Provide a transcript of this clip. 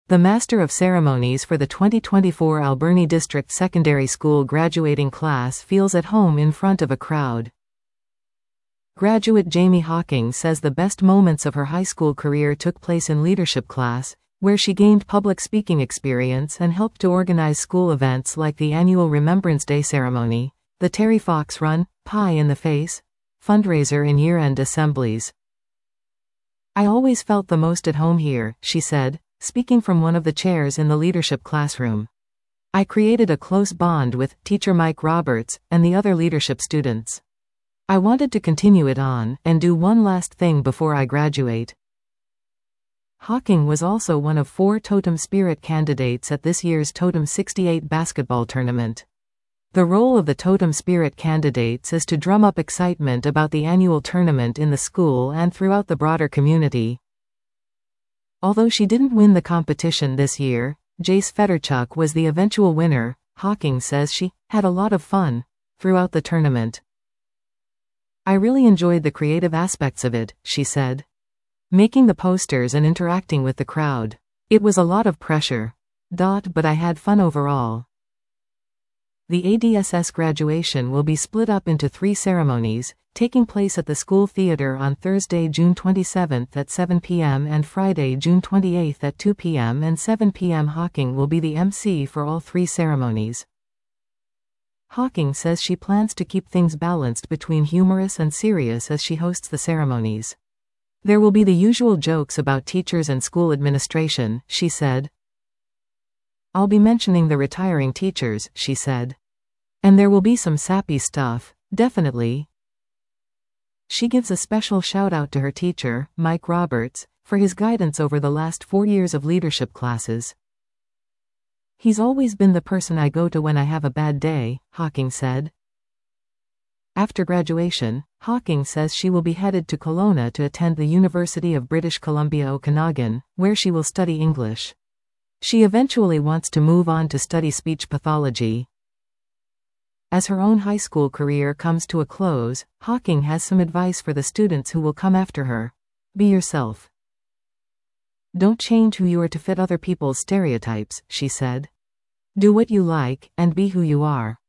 The Master of Ceremonies for the 2024 Alberni District Secondary School graduating class feels at home in front of a crowd. Graduate Jamie Hawking says the best moments of her high school career took place in leadership class, where she gained public speaking experience and helped to organize school events like the annual Remembrance Day ceremony, the Terry Fox Run, Pie in the Face fundraiser and year-end assemblies. "I always felt the most at home here," she said, speaking from one of the chairs in the leadership classroom. "I created a close bond with teacher Mike Roberts and the other leadership students. I wanted to continue it on and do one last thing before I graduate." Hawking was also one of 4 Totem Spirit candidates at this year's Totem 68 basketball tournament. The role of the Totem Spirit candidates is to drum up excitement about the annual tournament in the school and throughout the broader community. Although she didn't win the competition this year, Jace Fedorchuk was the eventual winner. Hawking says she had a lot of fun throughout the tournament. "I really enjoyed the creative aspects of it," she said. "Making the posters and interacting with the crowd. It was a lot of pressure. But I had fun overall." The ADSS graduation will be split up into 3 ceremonies, taking place at the school theater on Thursday, June 27th at 7 p.m. and Friday, June 28th at 2 p.m. and 7 p.m. Hawking will be the MC for all 3 ceremonies. Hawking says she plans to keep things balanced between humorous and serious as she hosts the ceremonies. "There will be the usual jokes about teachers and school administration," she said. "I'll be mentioning the retiring teachers," she said. "And there will be some sappy stuff, definitely." She gives a special shout-out to her teacher, Mike Roberts, for his guidance over the last 4 years of leadership classes. "He's always been the person I go to when I have a bad day," Hawking said. After graduation, Hawking says she will be headed to Kelowna to attend the University of British Columbia Okanagan, where she will study English. She eventually wants to move on to study speech pathology. As her own high school career comes to a close, Hawking has some advice for the students who will come after her. "Be yourself. Don't change who you are to fit other people's stereotypes," she said. "Do what you like, and be who you are."